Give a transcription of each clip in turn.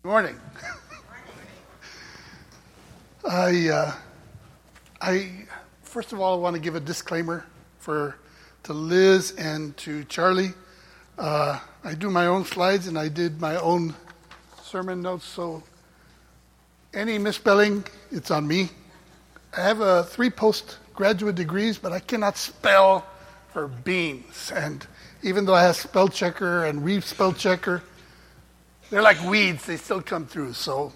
Morning. I first of all want to give a disclaimer to Liz and to Charlie. I do my own slides and I did my own sermon notes, so any misspelling, it's on me. I have 3 postgraduate degrees, but I cannot spell for beans. And even though I have spell checker and read spell checker, they're like weeds. They still come through. So,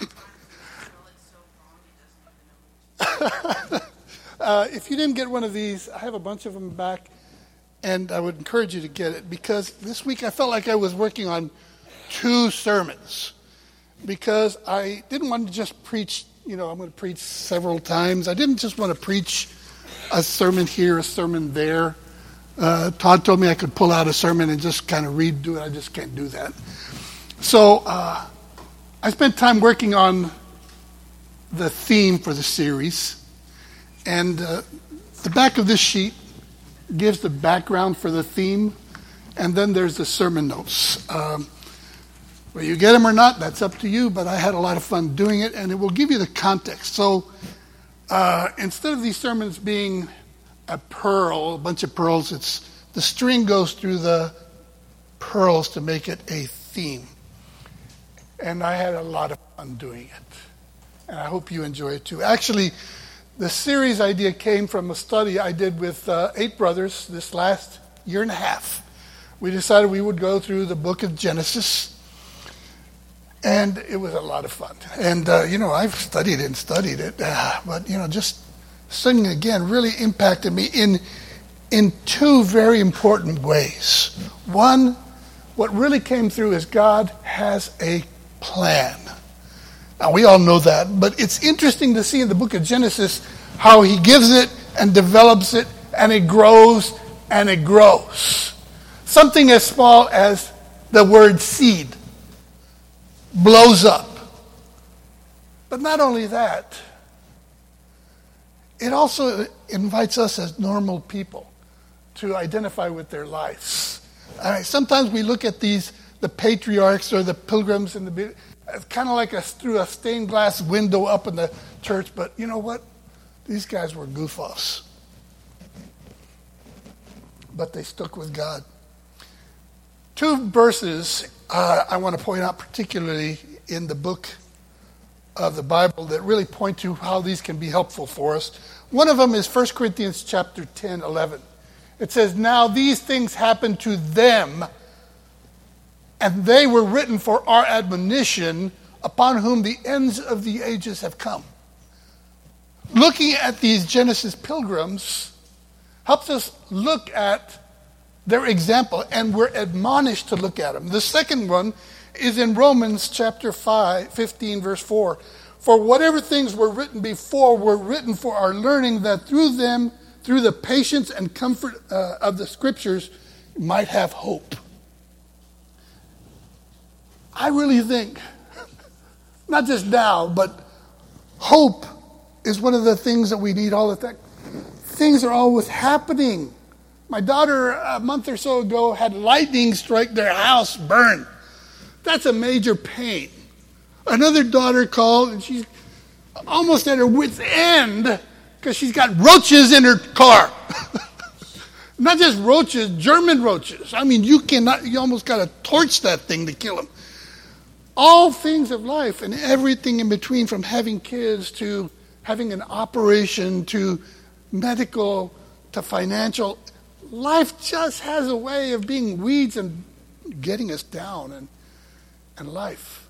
if you didn't get one of these, I have a bunch of them back, and I would encourage you to get it because this week I felt like I was working on 2 sermons because I didn't want to just preach. I'm going to preach several times. I didn't just want to preach a sermon here, a sermon there. Todd told me I could pull out a sermon and just kind of redo it. I just can't do that. So I spent time working on the theme for the series, and the back of this sheet gives the background for the theme, and then there's the sermon notes. Whether you get them or not, that's up to you, but I had a lot of fun doing it, and it will give you the context. So instead of these sermons being a bunch of pearls, the string goes through the pearls to make it a theme. And I had a lot of fun doing it. And I hope you enjoy it too. Actually, the series idea came from a study I did with 8 brothers this last year and a half. We decided we would go through the book of Genesis. And it was a lot of fun. And, I've studied it. But, just studying again really impacted me in 2 very important ways. One, what really came through is God has a plan. Now, we all know that, but it's interesting to see in the book of Genesis how he gives it and develops it, and it grows and it grows. Something as small as the word seed blows up. But not only that, it also invites us as normal people to identify with their lives. Sometimes we look at the patriarchs or the pilgrims it's kind of like through a stained glass window up in the church, but you know what? These guys were goof-offs. But they stuck with God. 2 verses I want to point out particularly in the book of the Bible that really point to how these can be helpful for us. One of them is 1 Corinthians chapter 10, 11. It says, "Now these things happened to them, and they were written for our admonition, upon whom the ends of the ages have come." Looking at these Genesis pilgrims helps us look at their example, and we're admonished to look at them. The second one is in Romans chapter 15, verse 4. "For whatever things were written before were written for our learning, that through them, through the patience and comfort of the Scriptures, might have hope." I really think, not just now, but hope is one of the things that we need all the time. Things are always happening. My daughter, a month or so ago, had lightning strike their house, burn. That's a major pain. Another daughter called, and she's almost at her wit's end because she's got roaches in her car. Not just roaches, German roaches. I mean, you almost got to torch that thing to kill them. All things of life and everything in between, from having kids to having an operation to medical to financial. Life just has a way of being weeds and getting us down and life.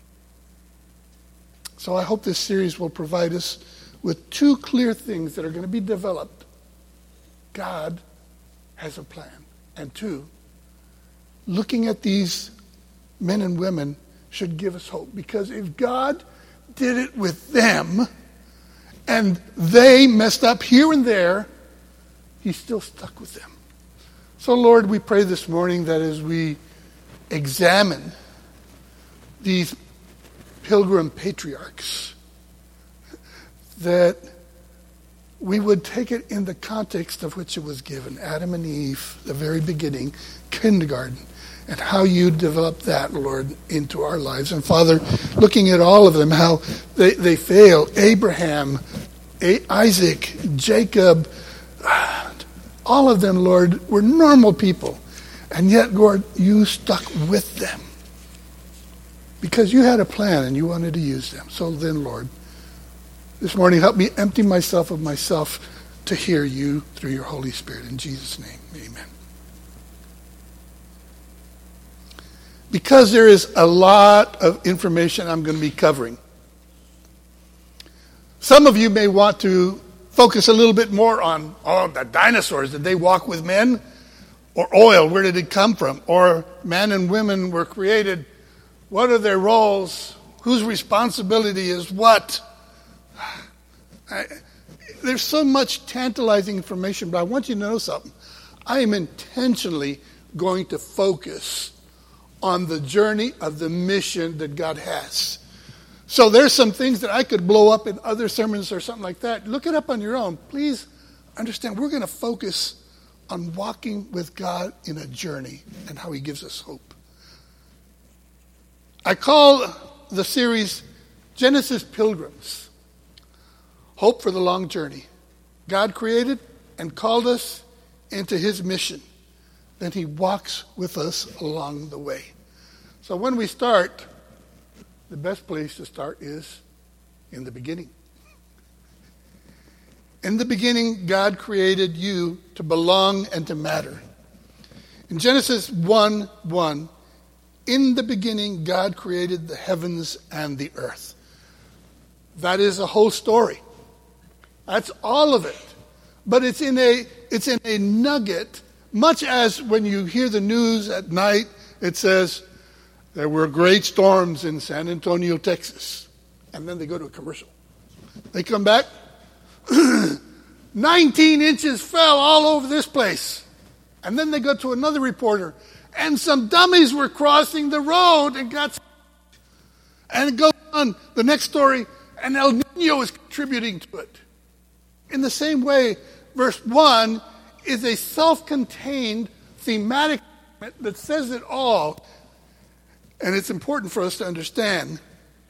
So I hope this series will provide us with 2 clear things that are going to be developed. God has a plan. And 2, looking at these men and women should give us hope. Because if God did it with them and they messed up here and there, He's still stuck with them. So, Lord, we pray this morning that as we examine these pilgrim patriarchs, that we would take it in the context of which it was given. Adam and Eve, the very beginning, kindergarten. and how you develop that, Lord, into our lives. And Father, looking at all of them, how they fail. Abraham, Isaac, Jacob, all of them, Lord, were normal people. And yet, Lord, you stuck with them. Because you had a plan and you wanted to use them. So then, Lord, this morning help me empty myself of myself to hear you through your Holy Spirit. In Jesus' name, amen. Because there is a lot of information I'm going to be covering, some of you may want to focus a little bit more on, the dinosaurs. Did they walk with men? Or oil, where did it come from? Or man and women were created. What are their roles? Whose responsibility is what? There's so much tantalizing information, but I want you to know something. I am intentionally going to focus on the journey of the mission that God has. So there's some things that I could blow up in other sermons or something like that. Look it up on your own. Please understand, we're going to focus on walking with God in a journey and how he gives us hope. I call the series Genesis Pilgrims. Hope for the long journey. God created and called us into his mission. Then he walks with us along the way. So when we start, the best place to start is in the beginning. In the beginning, God created you to belong and to matter. In Genesis 1:1, in the beginning, God created the heavens and the earth. That is a whole story. That's all of it. But it's in a nugget, much as when you hear the news at night, it says, there were great storms in San Antonio, Texas. And then they go to a commercial. They come back, 19 inches fell all over this place. And then they go to another reporter, and some dummies were crossing the road and got... And it goes on, the next story, and El Nino is contributing to it. In the same way, verse 1 is a self-contained thematic that says it all. And it's important for us to understand,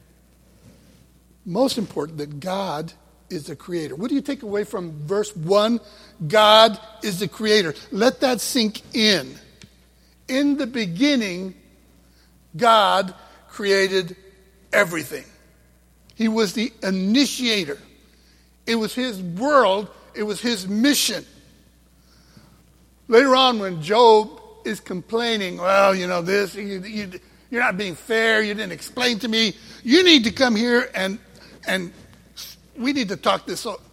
most important, that God is the creator. What do you take away from verse 1? God is the creator. Let that sink in. In the beginning, God created everything. He was the initiator. It was his world. It was his mission. Later on, when Job is complaining, well, this, you're not being fair. You didn't explain to me. You need to come here and we need to talk this over.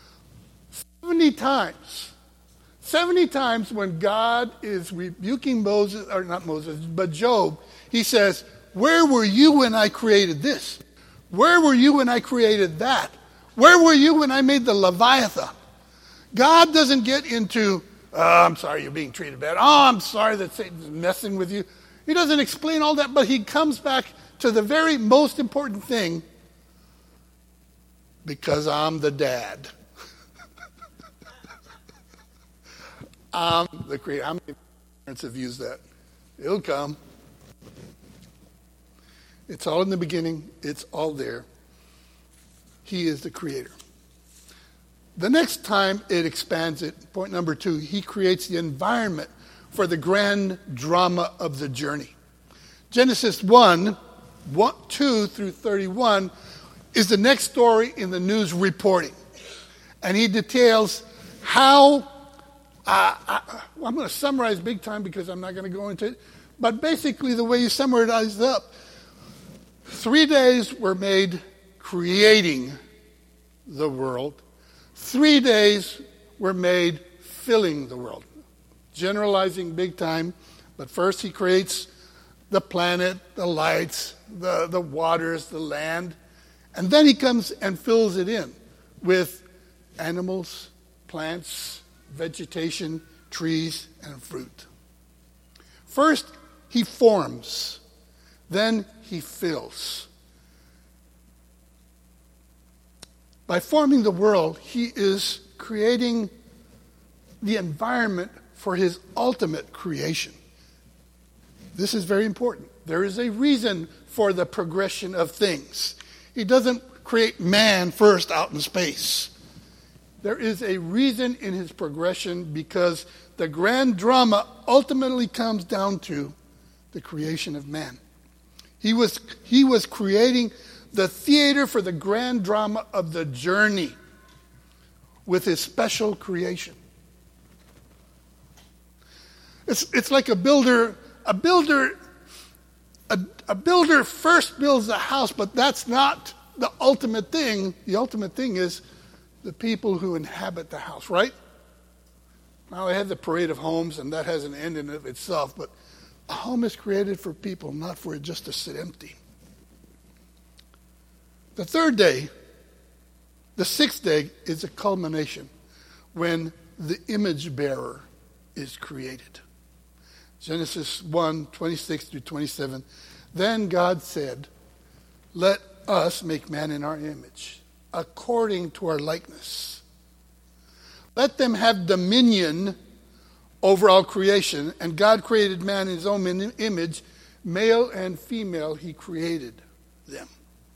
70 times when God is rebuking Moses, or not Moses, but Job, he says, where were you when I created this? Where were you when I created that? Where were you when I made the Leviathan? God doesn't get into, I'm sorry you're being treated bad. Oh, I'm sorry that Satan's messing with you. He doesn't explain all that, but he comes back to the very most important thing, because I'm the dad. I'm the creator. How many parents have used that? It'll come. It's all in the beginning. It's all there. He is the creator. The next time it expands it, point number 2, he creates the environment for the grand drama of the journey. Genesis 1, 2 through 31 is the next story in the news reporting. And he details how, I'm going to summarize big time because I'm not going to go into it, but basically the way you summarize it up, 3 days were made creating the world. 3 days were made filling the world. Generalizing big time, but first he creates the planet, the lights, the waters, the land, and then he comes and fills it in with animals, plants, vegetation, trees, and fruit. First, he forms. Then he fills. By forming the world, he is creating the environment for his ultimate creation. This is very important. There is a reason for the progression of things. He doesn't create man first out in space. There is a reason in his progression, because the grand drama ultimately comes down to the creation of man. He was creating the theater for the grand drama of the journey with his special creation. It's like a builder. A builder first builds a house, but that's not the ultimate thing. The ultimate thing is the people who inhabit the house, right? Now, they have the parade of homes, and that has an end in of itself, but a home is created for people, not for it just to sit empty. The third day, the sixth day, is a culmination when the image bearer is created. Genesis 1:26 through 27. Then God said, "Let us make man in our image, according to our likeness. Let them have dominion over all creation." And God created man in his own image. Male and female, he created them.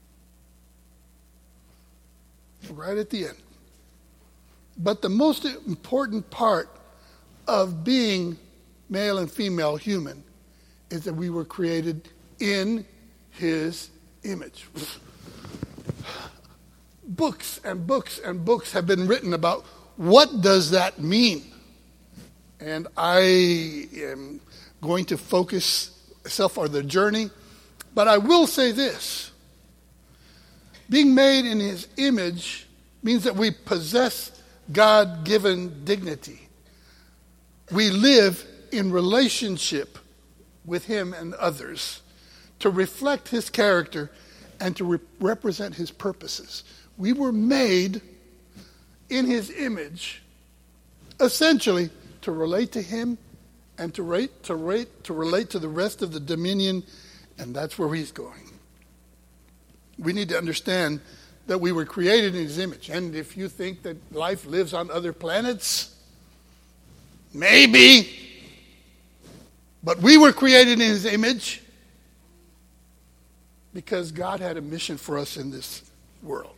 Right at the end. But the most important part of being male and female human is that we were created in his image. Books and books and books have been written about what does that mean. And I am going to focus myself on the journey. But I will say this. Being made in his image means that we possess God-given dignity. We live in relationship with him and others to reflect his character and to represent his purposes. We were made in his image, essentially, to relate to him and to relate to the rest of the dominion, and that's where he's going. We need to understand that we were created in his image. And if you think that life lives on other planets, maybe. But we were created in his image because God had a mission for us in this world.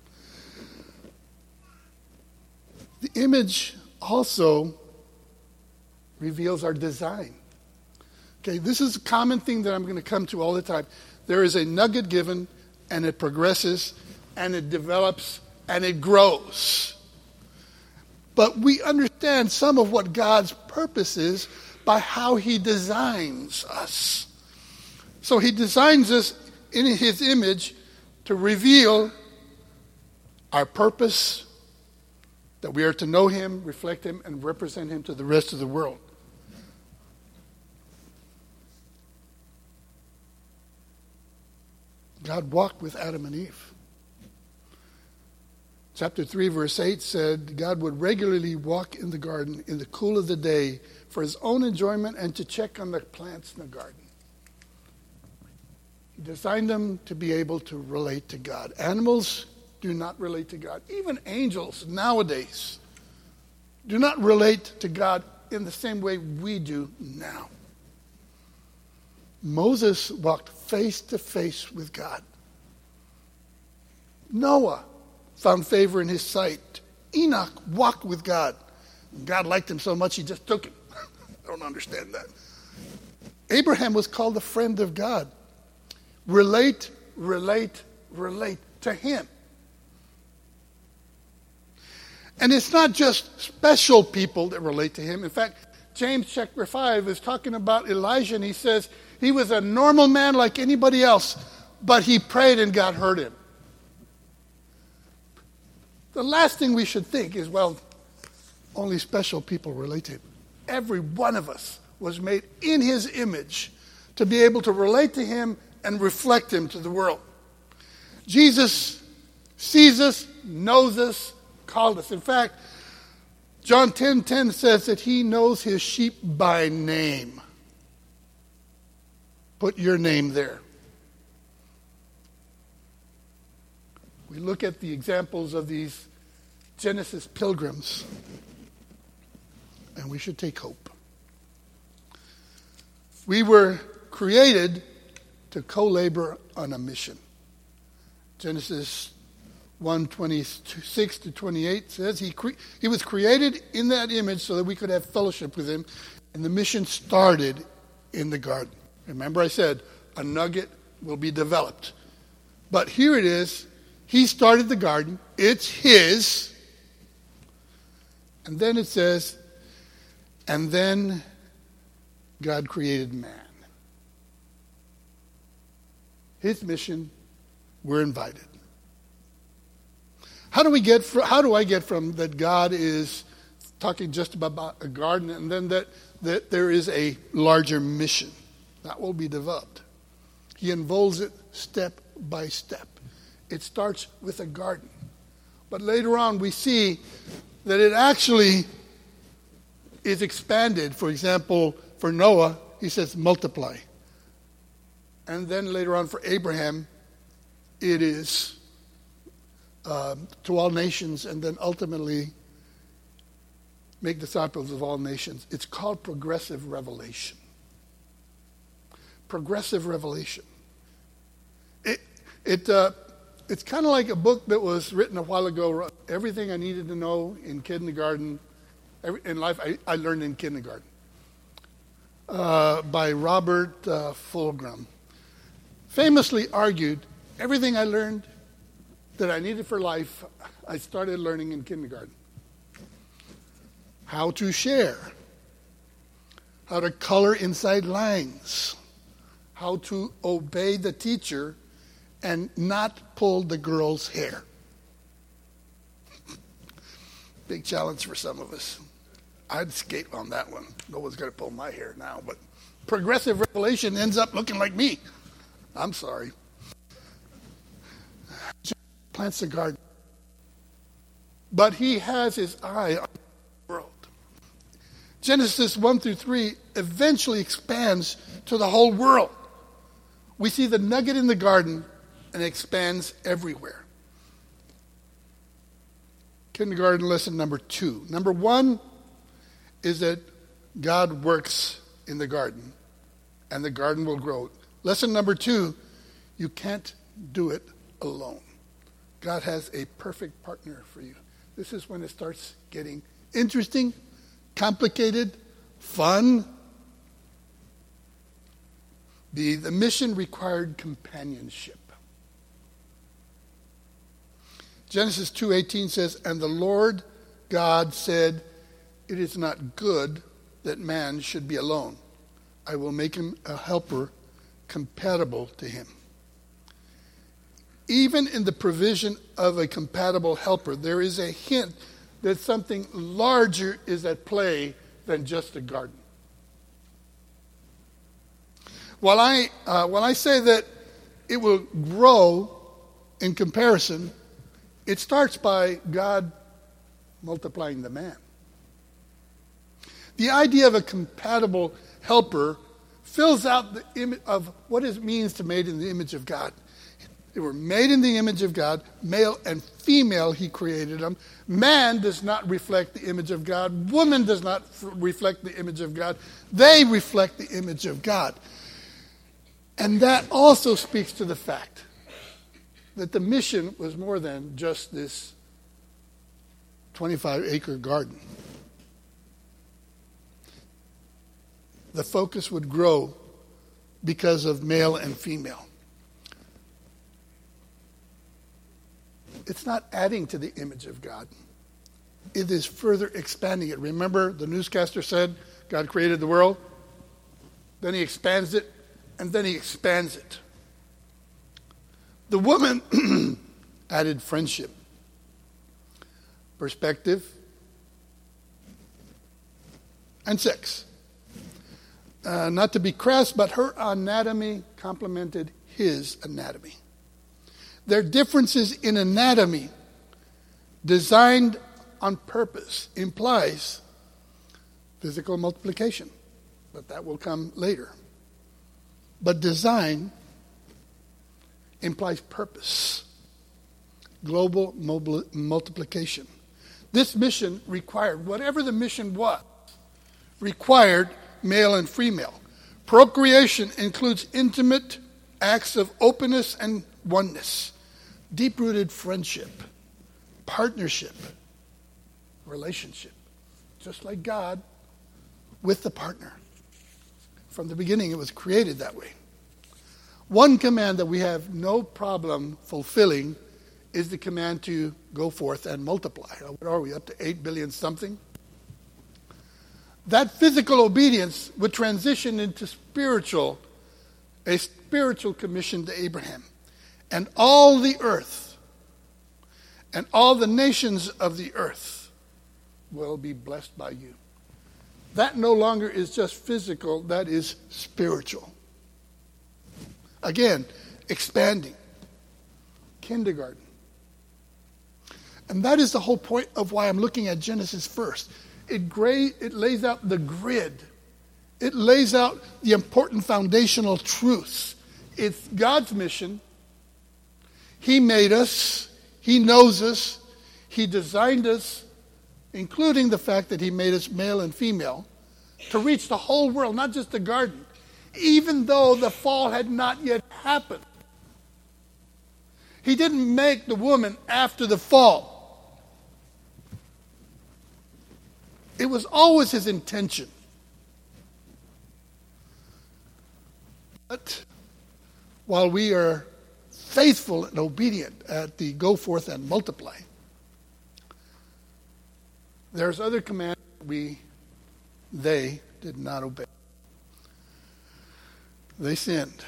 The image also reveals our design. Okay, this is a common thing that I'm going to come to all the time. There is a nugget given, and it progresses, and it develops, and it grows. But we understand some of what God's purpose is by how he designs us. So he designs us in his image to reveal our purpose, that we are to know him, reflect him, and represent him to the rest of the world. God walked with Adam and Eve. Chapter 3, verse 8 said God would regularly walk in the garden in the cool of the day for his own enjoyment and to check on the plants in the garden. He designed them to be able to relate to God. Animals do not relate to God. Even angels nowadays do not relate to God in the same way we do now. Moses walked face to face with God. Noah found favor in his sight. Enoch walked with God. God liked him so much he just took him. I don't understand that. Abraham was called a friend of God. Relate to him. And it's not just special people that relate to him. In fact, James chapter 5 is talking about Elijah, and he says he was a normal man like anybody else, but he prayed and God heard him. The last thing we should think is, well, only special people relate to him. Every one of us was made in his image to be able to relate to him and reflect him to the world. Jesus sees us, knows us, called us. In fact, John 10:10 says that he knows his sheep by name. Put your name there. We look at the examples of these Genesis pilgrims, and we should take hope. We were created to co-labor on a mission. Genesis 1:26 to 28 says he was created in that image so that we could have fellowship with him, and the mission started in the garden. Remember I said a nugget will be developed. But here it is. He started the garden. It's his. And then it says, and then God created man. His mission, we're invited. How do I get from that God is talking just about a garden and then that there is a larger mission that will be developed? He unfolds it step by step. It starts with a garden. But later on we see that it actually is expanded. For example, for Noah, he says multiply. And then later on for Abraham, it is to all nations, and then ultimately make disciples of all nations. It's called progressive revelation. Progressive revelation. It's kind of like a book that was written a while ago. Everything I needed to know in kindergarten, in life, I learned in kindergarten. By Robert Fulghum. Famously argued, everything I learned that I needed for life, I started learning in kindergarten. How to share. How to color inside lines. How to obey the teacher and not pull the girl's hair. Big challenge for some of us. I'd skate on that one. No one's going to pull my hair now, but progressive revelation ends up looking like me. I'm sorry. Plants a garden. But he has his eye on the world. Genesis 1 through 3 eventually expands to the whole world. We see the nugget in the garden and it expands everywhere. Kindergarten lesson number 2. Number 1 is that God works in the garden and the garden will grow. Lesson number 2, you can't do it alone. God has a perfect partner for you. This is when it starts getting interesting, complicated, fun. The mission required companionship. Genesis 2:18 says, and the Lord God said, it is not good that man should be alone. I will make him a helper compatible to him. Even in the provision of a compatible helper, there is a hint that something larger is at play than just a garden. While I say that it will grow in comparison, it starts by God multiplying the man. The idea of a compatible helper fills out the image of what it means to be made in the image of God. They were made in the image of God, male and female, he created them. Man does not reflect the image of God. Woman does not reflect the image of God. They reflect the image of God. And that also speaks to the fact that the mission was more than just this 25-acre garden. The focus would grow because of male and female. It's not adding to the image of God. It is further expanding it. Remember, the newscaster said God created the world, then he expands it, and then he expands it. The woman added friendship, perspective, and sex. Not to be crass, but her anatomy complemented his anatomy. Their differences in anatomy, designed on purpose, implies physical multiplication. But that will come later. But design implies purpose, global multiplication. This mission required, whatever the mission was, required male and female. Procreation includes intimate acts of openness and oneness, deep-rooted friendship, partnership, relationship, just like God with the partner. From the beginning, it was created that way. One command that we have no problem fulfilling is the command to go forth and multiply. What are we, up to 8 billion something? That physical obedience would transition into a spiritual commission to Abraham. And all the earth and all the nations of the earth will be blessed by you. That no longer is just physical, that is spiritual. Again, expanding. Kindergarten. And that is the whole point of why I'm looking at Genesis first. It lays out the grid. It lays out the important foundational truths. It's God's mission. He made us. He knows us. He designed us, including the fact that he made us male and female, to reach the whole world, not just the garden, even though the fall had not yet happened. He didn't make the woman after the fall. It was always his intention. But while we are faithful and obedient at the go forth and multiply, there's other commands they did not obey. They sinned.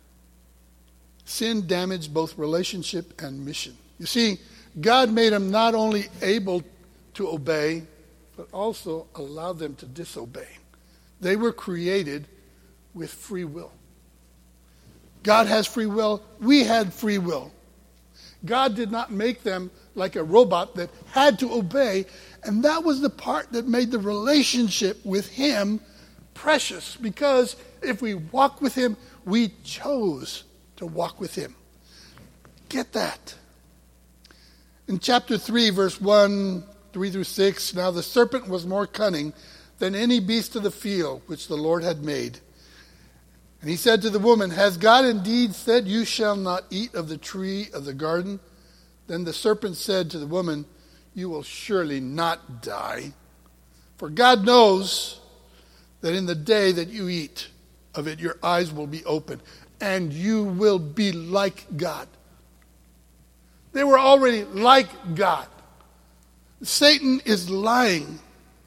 Sin damaged both relationship and mission. You see, God made them not only able to obey, but also allowed them to disobey. They were created with free will. God has free will. We had free will. God did not make them like a robot that had to obey, and that was the part that made the relationship with him precious, because if we walk with him, we chose to walk with him. Get that. In chapter 3, verse 1, 3 through 6, now the serpent was more cunning than any beast of the field which the Lord had made. And he said to the woman, has God indeed said, you shall not eat of the tree of the garden? Then the serpent said to the woman, you will surely not die. For God knows that in the day that you eat of it, your eyes will be open, and you will be like God. They were already like God. Satan is lying.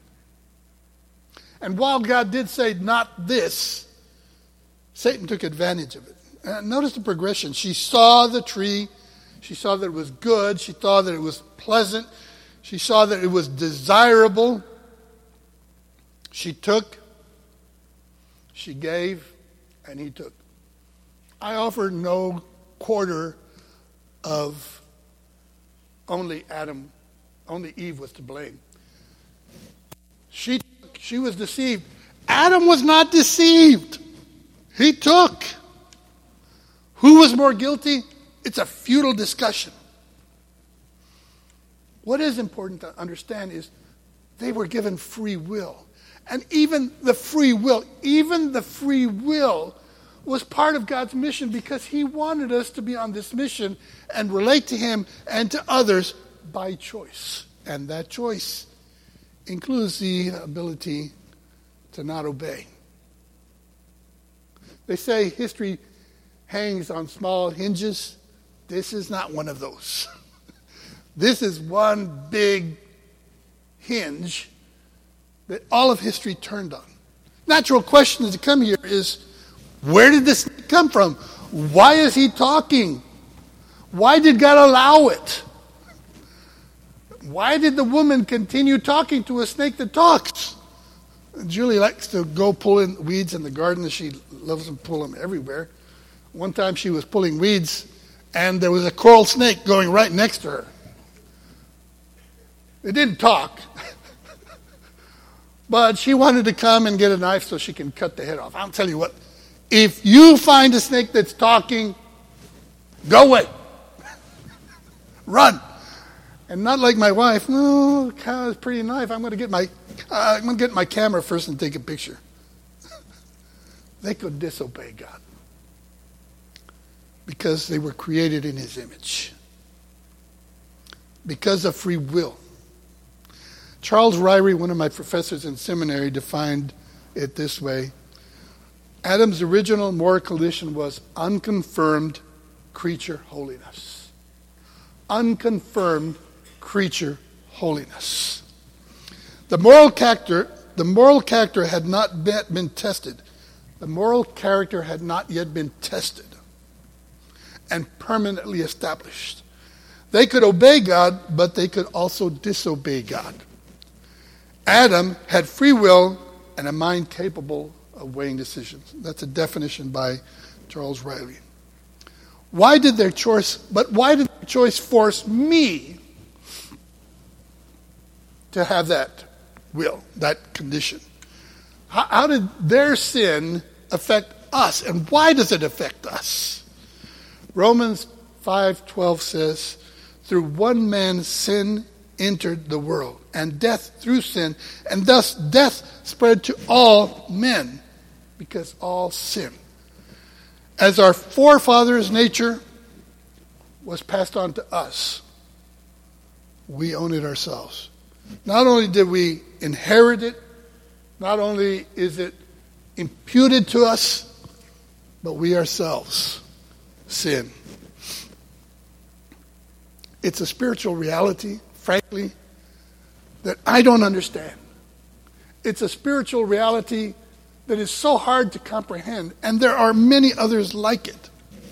And while God did say, not this, Satan took advantage of it. Notice the progression. She saw the tree. She saw that it was good. She saw that it was pleasant. She saw that it was desirable. She took. She gave. And he took. I offer no quarter of only Adam. Only Eve was to blame. She was deceived. Adam was not deceived. He took. Who was more guilty? It's a futile discussion. What is important to understand is they were given free will. And even the free will was part of God's mission, because he wanted us to be on this mission and relate to him and to others by choice. And that choice includes the ability to not obey. They say history hangs on small hinges. This is not one of those. This is one big hinge that all of history turned on. Natural question to come here is, where did this come from? Why is he talking? Why did God allow it? Why did the woman continue talking to a snake that talks? Julie likes to go pull in weeds in the garden. She loves to pull them everywhere. One time she was pulling weeds, and there was a coral snake going right next to her. It didn't talk, but she wanted to come and get a knife so she can cut the head off. I'll tell you what, if you find a snake that's talking, go away. Run. And not like my wife, no, cow is pretty knife. I'm going to get my camera first and take a picture. they could disobey God because they were created in his image. Because of free will. Charles Ryrie, one of my professors in seminary, defined it this way. Adam's original moral condition was unconfirmed creature holiness. Unconfirmed creature holiness. The moral character had not been tested. The moral character had not yet been tested and permanently established. They could obey God, but they could also disobey God. Adam had free will and a mind capable of weighing decisions. That's a definition by Charles Riley. Why did their choice force me to have that will, that condition? How did their sin affect us, and why does it affect us? Romans 5:12 says, through one man sin entered the world, and death through sin, and thus death spread to all men, because all sin. As our forefathers' nature was passed on to us, we own it ourselves. Not only did we inherit it, not only is it imputed to us, but we ourselves sin. It's a spiritual reality, frankly, that I don't understand. It's a spiritual reality that is so hard to comprehend, and there are many others like it.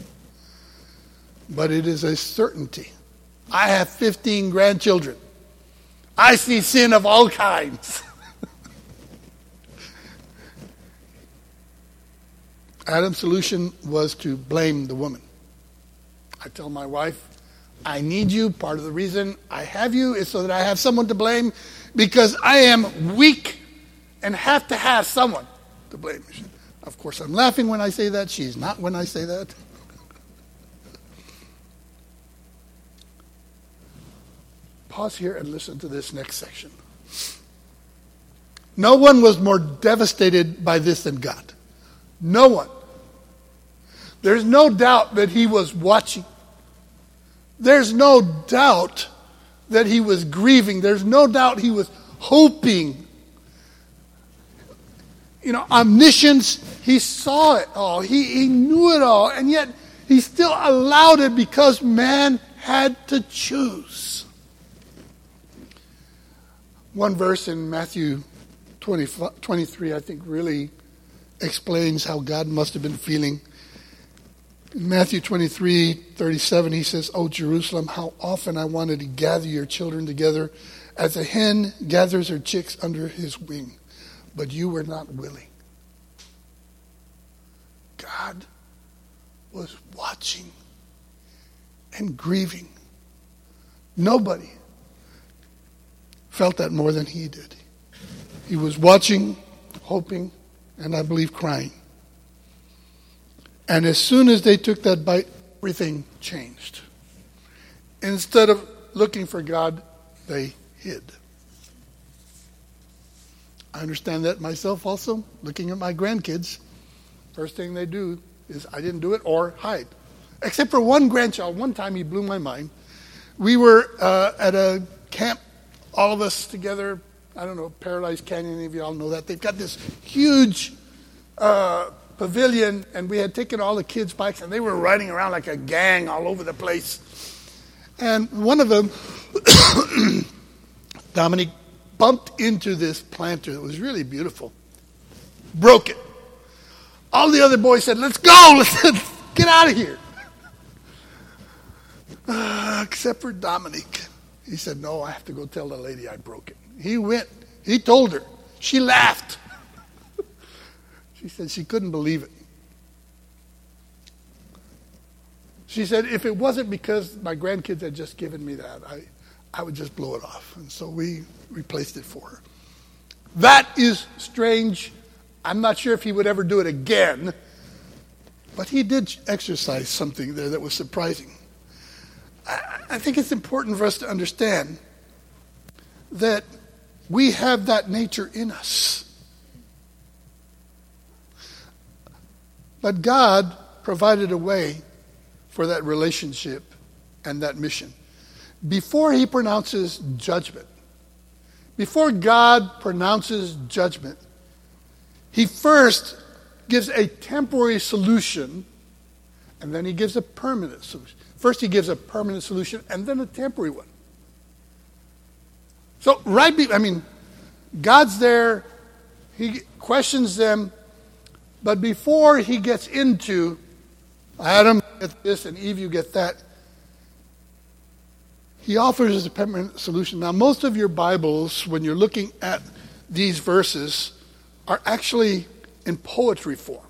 But it is a certainty. I have 15 grandchildren. I see sin of all kinds. Adam's solution was to blame the woman. I tell my wife, I need you. Part of the reason I have you is so that I have someone to blame, because I am weak and have to have someone to blame. Of course, I'm laughing when I say that. She's not when I say that. Pause here and listen to this next section. No one was more devastated by this than God. No one. There's no doubt that he was watching. There's no doubt that he was grieving. There's no doubt he was hoping. Omniscience, he saw it all. He knew it all. And yet he still allowed it because man had to choose. One verse in Matthew 23, I think, really explains how God must have been feeling. In Matthew 23:37, he says, "O Jerusalem, how often I wanted to gather your children together as a hen gathers her chicks under his wing, but you were not willing." God was watching and grieving. Nobody felt that more than he did. He was watching, hoping, and I believe crying. And as soon as they took that bite, everything changed. Instead of looking for God, they hid. I understand that myself also. Looking at my grandkids, first thing they do is I didn't do it or hide. Except for one grandchild. One time he blew my mind. We were at a camp, all of us together. I don't know, Paradise Canyon, any of you all know that. They've got this huge pavilion, and we had taken all the kids' bikes, and they were riding around like a gang all over the place. And one of them, Dominic, bumped into this planter that was really beautiful. Broke it. All the other boys said, "Let's go, let's get out of here." Except for Dominic. He said, "No, I have to go tell the lady I broke it." He went. He told her. She laughed. She said she couldn't believe it. She said, if it wasn't because my grandkids had just given me that, I would just blow it off. And so we replaced it for her. That is strange. I'm not sure if he would ever do it again. But he did exercise something there that was surprising. I think it's important for us to understand that we have that nature in us. But God provided a way for that relationship and that mission. Before he pronounces judgment, before God pronounces judgment, he first gives a temporary solution, and then he gives a permanent solution. First he gives a permanent solution, and then a temporary one. So, God's there, he questions them, but before he gets into, Adam, get this, and Eve, you get that, he offers us a permanent solution. Now, most of your Bibles, when you're looking at these verses, are actually in poetry form.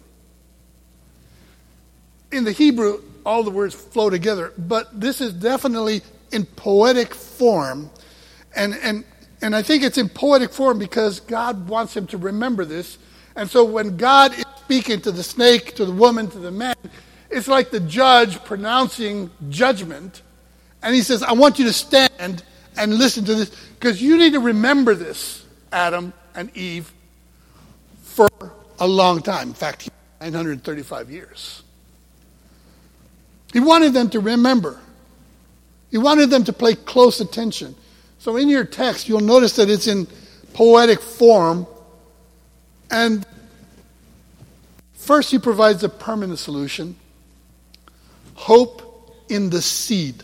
In the Hebrew, all the words flow together, but this is definitely in poetic form. And I think it's in poetic form because God wants him to remember this. And so when God is speaking to the snake, to the woman, to the man, it's like the judge pronouncing judgment. And he says, I want you to stand and listen to this because you need to remember this, Adam and Eve, for a long time. In fact, 935 years. He wanted them to remember. He wanted them to pay close attention. So in your text, you'll notice that it's in poetic form. And first he provides a permanent solution. Hope in the seed.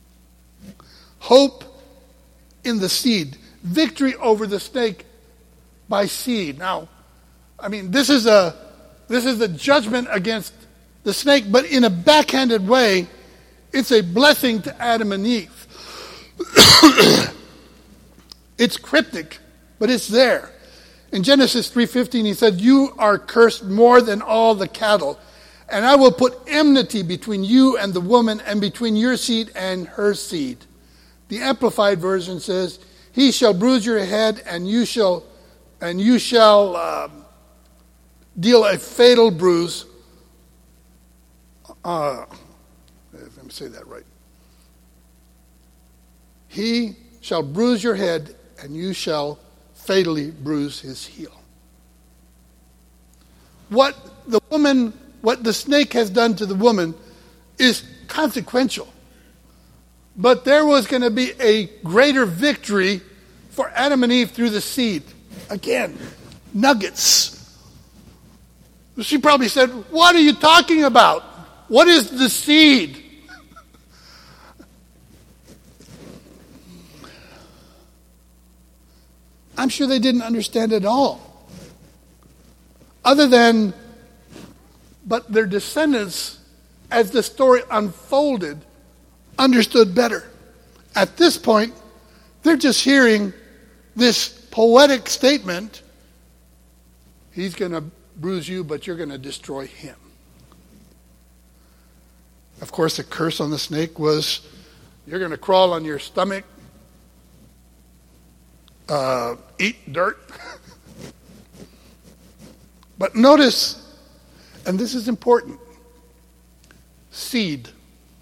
Hope in the seed. Victory over the snake by seed. Now, this is a judgment against the snake, but in a backhanded way, it's a blessing to Adam and Eve. It's cryptic, but it's there. In Genesis 3:15, he said, you are cursed more than all the cattle, and I will put enmity between you and the woman, and between your seed and her seed. The Amplified Version says, he shall bruise your head, and you shall deal a fatal bruise. Let me say that right. He shall bruise your head, and you shall fatally bruise his heel. What the snake has done to the woman is consequential. But there was going to be a greater victory for Adam and Eve through the seed. Again, nuggets. She probably said, what are you talking about? What is the seed? I'm sure they didn't understand at all. But their descendants, as the story unfolded, understood better. At this point, they're just hearing this poetic statement. He's going to bruise you, but you're going to destroy him. Of course, the curse on the snake was, you're going to crawl on your stomach, eat dirt. But notice, and this is important, seed.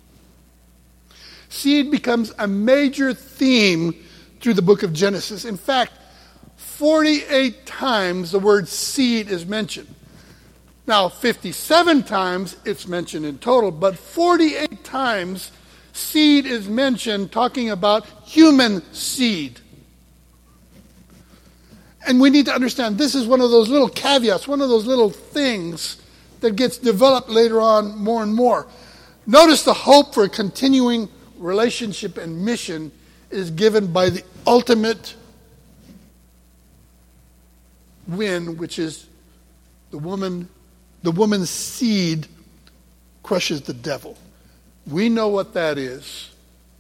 Seed becomes a major theme through the book of Genesis. In fact, 48 times the word seed is mentioned. Now, 57 times it's mentioned in total, but 48 times seed is mentioned, talking about human seed. And we need to understand this is one of those little caveats, one of those little things that gets developed later on more and more. Notice the hope for a continuing relationship and mission is given by the ultimate win, which is the woman's seed crushes the devil. We know what that is.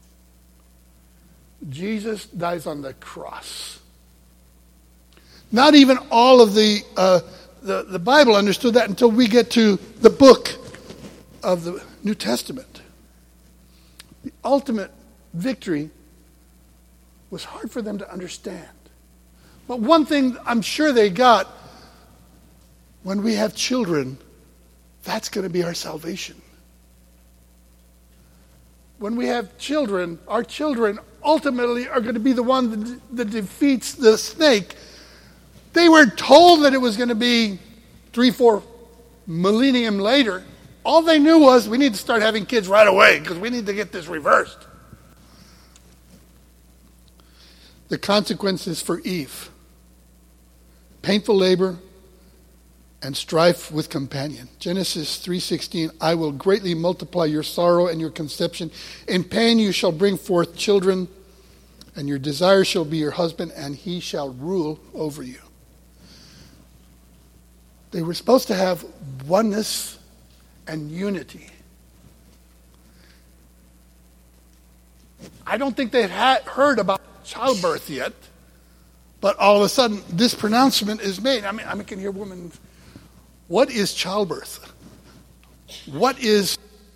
Jesus dies on the cross. Not even all of the Bible understood that until we get to the book of the New Testament. The ultimate victory was hard for them to understand. But one thing I'm sure they got, when we have children, that's going to be our salvation. When we have children, our children ultimately are going to be the one that defeats the snake. They weren't told that it was going to be 3-4 millennium later, all they knew was we need to start having kids right away because we need to get this reversed. The consequences for Eve: painful labor and strife with companion. Genesis 3:16, I will greatly multiply your sorrow and your conception. In pain you shall bring forth children, and your desire shall be your husband, and he shall rule over you. They were supposed to have oneness and unity. I don't think they had heard about childbirth yet, but all of a sudden this pronouncement is made. I can hear women, what is childbirth? What is...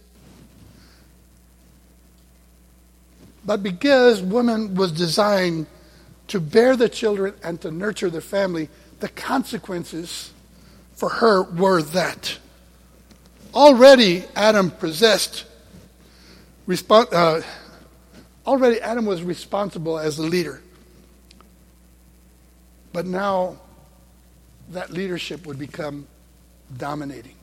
But because woman was designed to bear the children and to nurture the family, the consequences for her were that. Already Adam already Adam was responsible as the leader. But now that leadership would become dominating.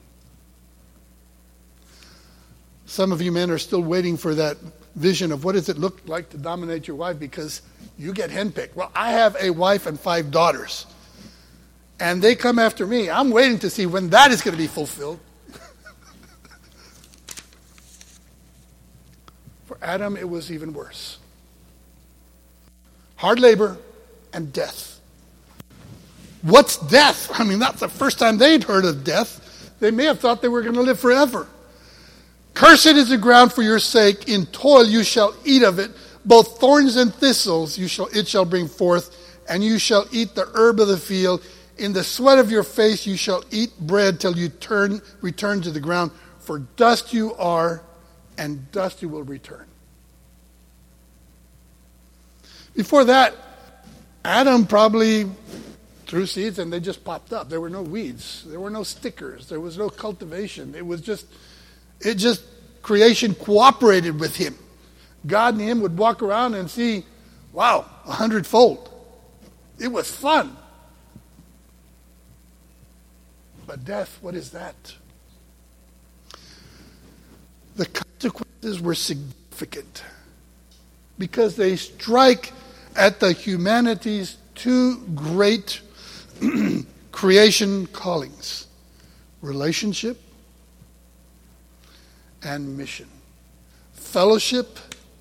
Some of you men are still waiting for that vision of what does it look like to dominate your wife because you get handpicked. Well, I have a wife and 5 daughters. And they come after me. I'm waiting to see when that is going to be fulfilled. For Adam, it was even worse. Hard labor and death. What's death? That's the first time they'd heard of death. They may have thought they were going to live forever. Cursed is the ground for your sake. In toil you shall eat of it. Both thorns and thistles it shall bring forth. And you shall eat the herb of the field. In the sweat of your face you shall eat bread till you return to the ground. For dust you are, and dust you will return. Before that, Adam probably threw seeds and they just popped up. There were no weeds. There were no stickers. There was no cultivation. Creation cooperated with him. God and him would walk around and see, wow, 100-fold. It was fun. But death, what is that? The consequences were significant because they strike at the humanity's 2 great creation callings: relationship and mission. Fellowship,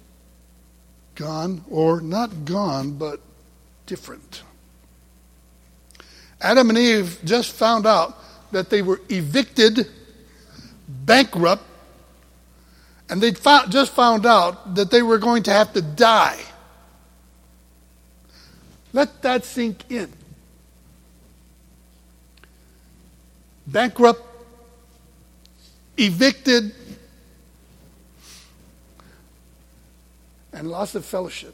gone, or not gone, but different. Adam and Eve just found out that they were evicted, bankrupt, and they just found out that they were going to have to die. Let that sink in. Bankrupt, evicted, and loss of fellowship.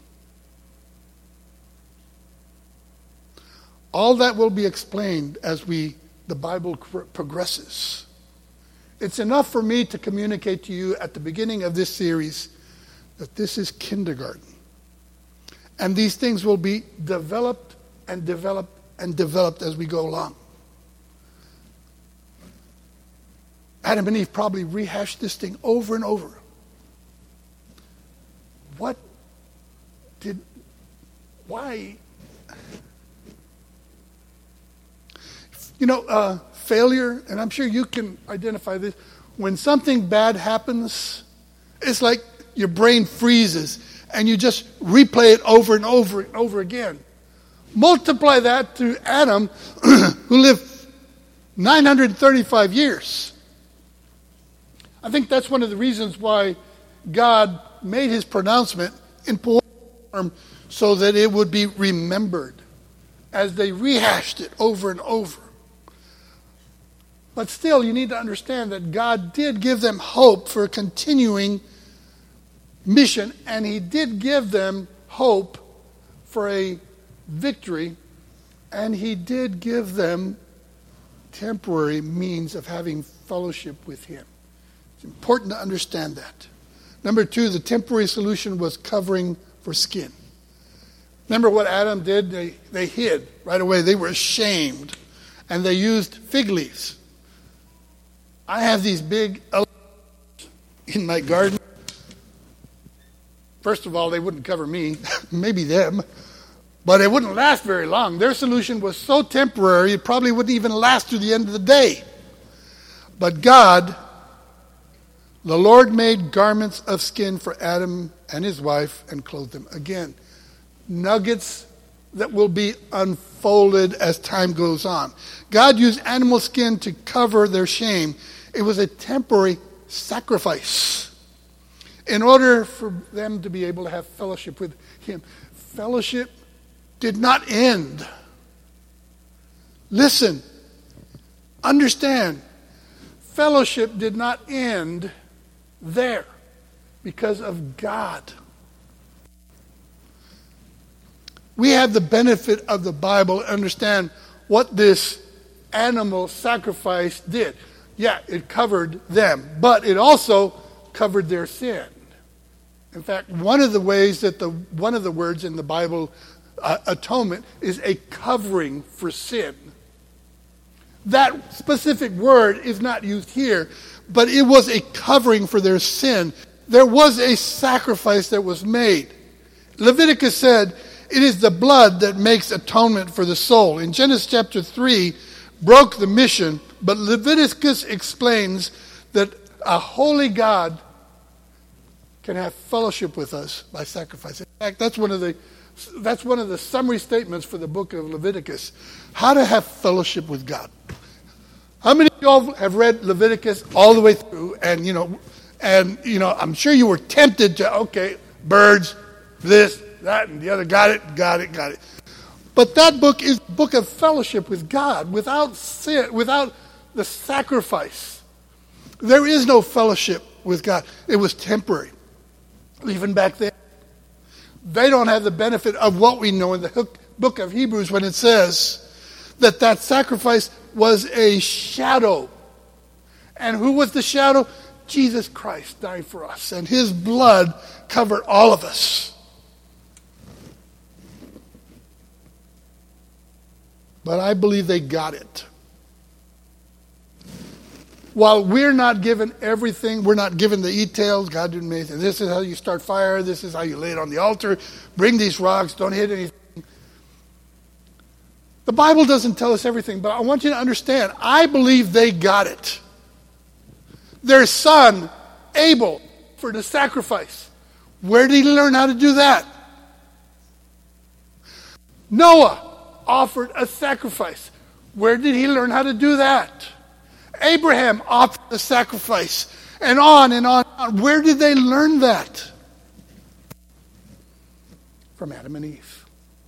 All that will be explained as the Bible progresses. It's enough for me to communicate to you at the beginning of this series that this is kindergarten. And these things will be developed and developed and developed as we go along. Adam and Eve probably rehashed this thing over and over. Why? Failure, and I'm sure you can identify this, when something bad happens, it's like your brain freezes and you just replay it over and over and over again. Multiply that to Adam, who lived 935 years. I think that's one of the reasons why God made his pronouncement in poem form so that it would be remembered as they rehashed it over and over. But still, you need to understand that God did give them hope for a continuing mission, and he did give them hope for a victory, and he did give them temporary means of having fellowship with him. It's important to understand that. Number 2, the temporary solution was covering for skin. Remember what Adam did? They hid right away. They were ashamed, and they used fig leaves. I have these big in my garden. First of all, they wouldn't cover me, maybe them, but it wouldn't last very long. Their solution was so temporary, it probably wouldn't even last through the end of the day. But God, the Lord, made garments of skin for Adam and his wife and clothed them. Again, nuggets that will be unfolded as time goes on. God used animal skin to cover their shame. It was a temporary sacrifice in order for them to be able to have fellowship with him. Fellowship did not end. Listen, understand, fellowship did not end there because of God. We have the benefit of the Bible to understand what this animal sacrifice did. Yeah, it covered them, but it also covered their sin. In fact, one of the ways that one of the words in the Bible, atonement, is a covering for sin. That specific word is not used here, but it was a covering for their sin. There was a sacrifice that was made. Leviticus said, it is the blood that makes atonement for the soul. In Genesis chapter 3, broke the mission, but Leviticus explains that a holy God can have fellowship with us by sacrifice. In fact, that's one of the summary statements for the book of Leviticus. How to have fellowship with God. How many of y'all have read Leviticus all the way through? And I'm sure you were tempted to, birds, this, that, and the other, got it. But that book is a book of fellowship with God. Without sin, without the sacrifice, there is no fellowship with God. It was temporary. Even back then, they don't have the benefit of what we know in the book of Hebrews when it says that sacrifice was a shadow. And who was the shadow? Jesus Christ died for us, and his blood covered all of us. But I believe they got it. While we're not given everything, we're not given the details. God didn't make it. This is how you start fire. This is how you lay it on the altar. Bring these rocks. Don't hit anything. The Bible doesn't tell us everything, but I want you to understand, I believe they got it. Their son, Abel, for the sacrifice. Where did he learn how to do that? Noah offered a sacrifice. Where did he learn how to do that? Abraham offered a sacrifice. And on and on and on. Where did they learn that? From Adam and Eve.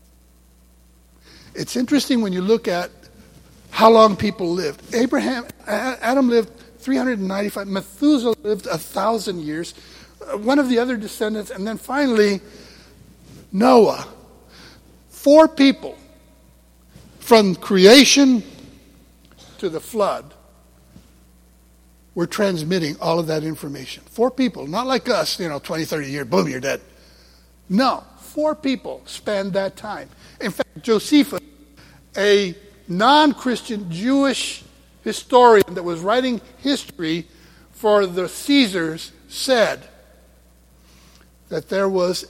It's interesting when you look at how long people lived. Adam lived 395. Methuselah lived 1,000 years. One of the other descendants. And then finally, Noah. 4 people. From creation to the flood, we're transmitting all of that information. 4 people, not like us, 20, 30 years, boom, you're dead. No, 4 people spanned that time. In fact, Josephus, a non-Christian Jewish historian that was writing history for the Caesars, said that there was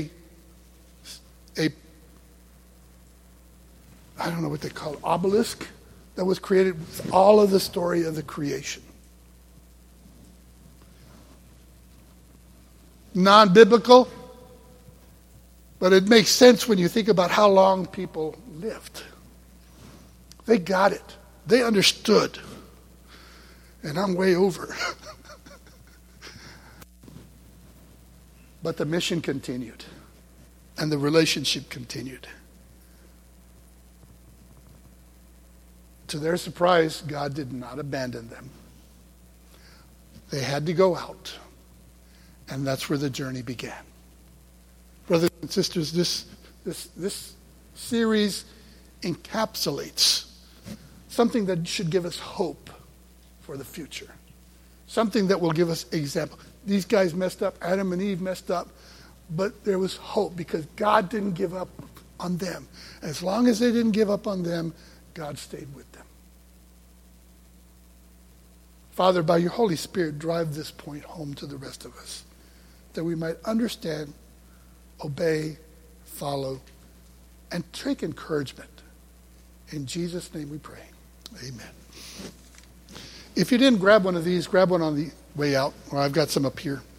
I don't know what they call it, obelisk that was created with all of the story of the creation. Non-biblical, but it makes sense when you think about how long people lived. They got it. They understood. And I'm way over. But the mission continued. And the relationship continued. To their surprise, God did not abandon them. They had to go out. And that's where the journey began. Brothers and sisters, this series encapsulates something that should give us hope for the future. Something that will give us example. These guys messed up. Adam and Eve messed up. But there was hope because God didn't give up on them. As long as they didn't give up on them, God stayed with them. Father, by your Holy Spirit, drive this point home to the rest of us, that we might understand, obey, follow, and take encouragement. In Jesus' name we pray. Amen. If you didn't grab one of these, grab one on the way out, or I've got some up here.